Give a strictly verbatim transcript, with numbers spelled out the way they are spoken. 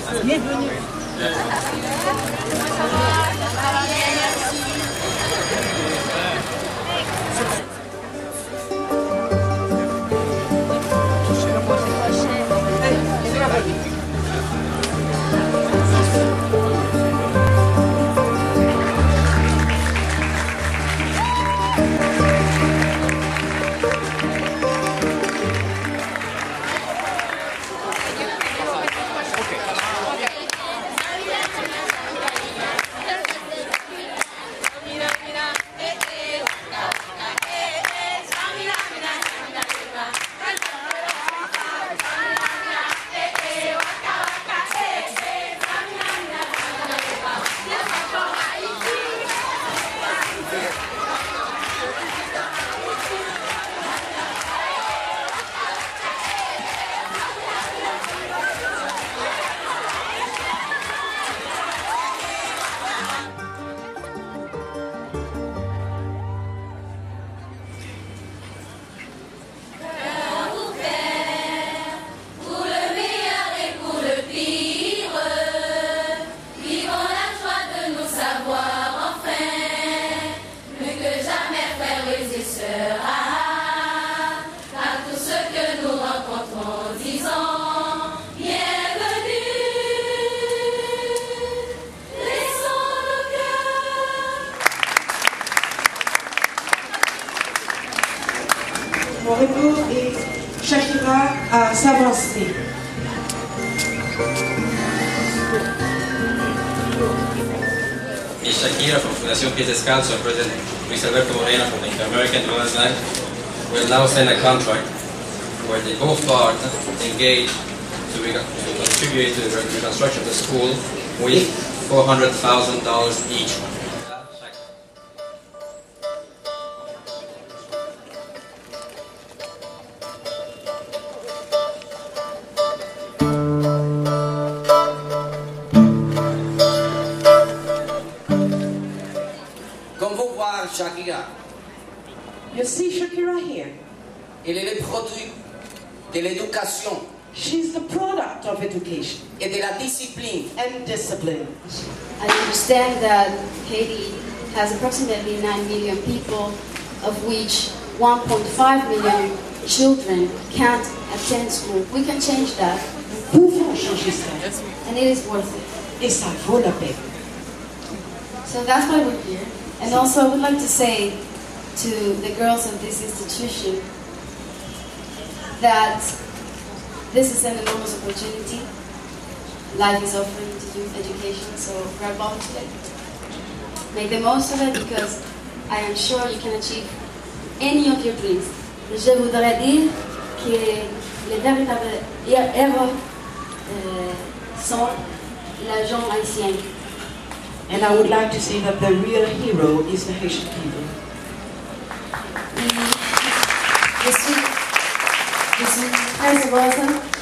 Bienvenue. Mon retour et Shakira à s'avancer. Et Shakira from Fundación Pies Descalzos and President Luis Alberto Moreno from the American Development Bank will now sign a contract where they both parties engage to, to contribute to the reconstruction of the school with four hundred thousand dollars each. Comme vous voyez Shakira, You see Shakira here. elle est le produit de l'éducation She's the product of education et de la discipline. and discipline. I understand that Haiti has approximately nine million people, of which one point five million children can't attend school. We can change that, Nous pouvons changer ça. and it is worth it. Et ça vaut la peine. So that's why we're here. And also, I would like to say to the girls of this institution that this is an enormous opportunity. Life is offering to you education, so grab on to it. Make the most of it because I am sure you can achieve any of your dreams. Je voudrais dire que les véritables héros euh, sont les gens haïtiens. And I would like to say that the real hero is the Haitian people. Je suis, je suis très heureuse